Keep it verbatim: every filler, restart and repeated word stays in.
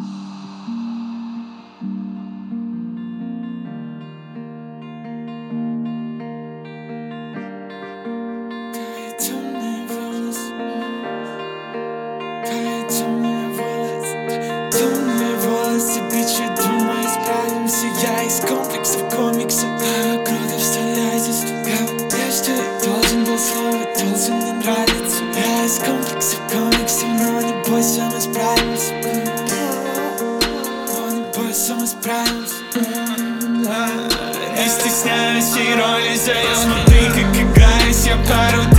Темные волосы, бичи, думаю, справимся. Я из комплексов комикса, а круто вставляйся. Я я что я должен был слово, должен мне нравиться. Я из комплексов комикса, но не бойся, мы справимся. Но не бойся, мы справимся. Не стесняюсь и роли заем. Смотри, как играюсь, я пару